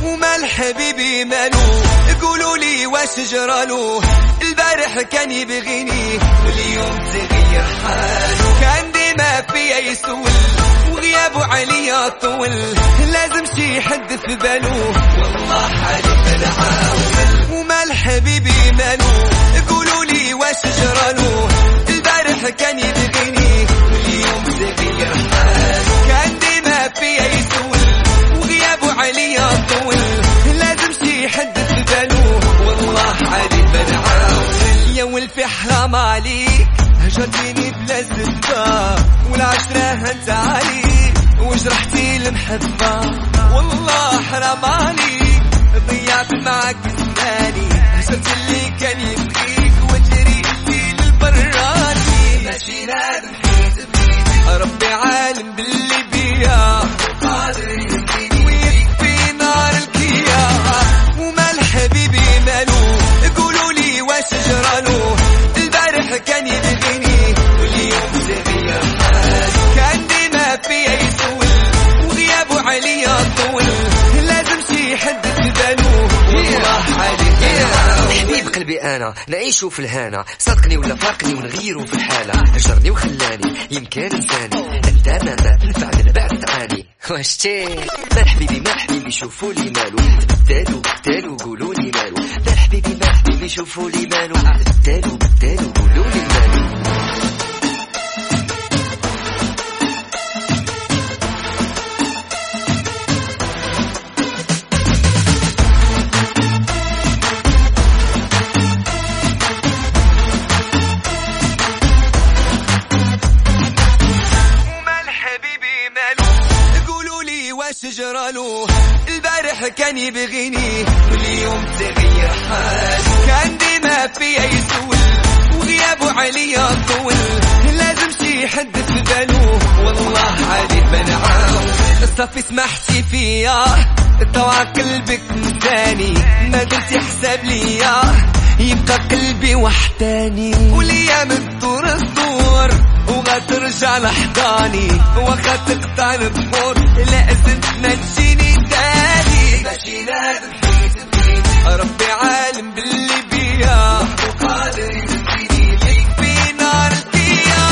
ومال حبيبي مالو قولوا لي واش جرالو البارح كان يبغيني واليوم تغير حاله كان ديما فيا يسول وغيابه عليا طول لازم شي حد في باله والله حالي بنعاول ومال حبيبي مالو قولوا لي واش جرالو البارح كان يبغيني واليوم تغير حاله كان ديما فيا يسول وغيابه عليا طول لازم شي حد في باله والله حالي بنعاول يا ولفي حرام عليك هجرتيني بلا سبب والعشرة هنت عليك وجرحتي المحبة والله حرام عليك ضيعت معك زماني هجرت اللي كان يبغيك وجريتي للبراني ماشي نادم حيت بيدي ربي عالم باللي بيا قادر يهديني ويكفي نار الكيا ومال حبيبي مالو قولوا لي واش جرالو البارح كان يبغيني واليوم تغير حاله كان ديما فيا يسول وغيابه عليا طول لازم شي حد في باله والله حالي حبيب قلبي انا نعيشو في الهنا صدقني ولا فارقني ونغيرو في الحالة هجرني وخلاني يمكن انساني انت ما تنفع من بعد تعاني واشتي مال حبيبي شوفوا لي مالو بدالو قولوا لي مالو مال حبيبي شوفوا لي مالو بدالو قولوا لي مالو واش جرالو البارح كان يبغيني واليوم تغير حاله كان ديما فيا يسول وغيابه عليا طول لازم شي حد في باله والله حالي بنعاول صافي سمحتي فيا طوع قلبك مداني ما درتي حساب ليا يبقى قلبي وحداني والايام تدور وغترجع لحضاني وخا تقطع البحور لازم ما تجيني تاني ماشي نادم حيت بيدي ربي عالم باللي بيا وقادر يهديني يكفي نار الكيا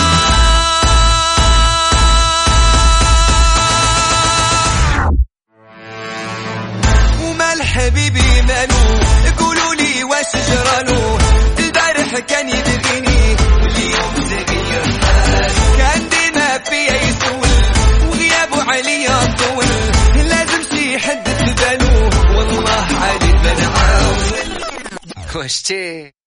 ومال حبيبي مالو قولوا لي واش جرالو البارح كان يبغيني واليوم تغير حاله كان ديما فيا يسول وغيابه عليا طول لازم شي حد في باله والله حالي بنعاول واشتي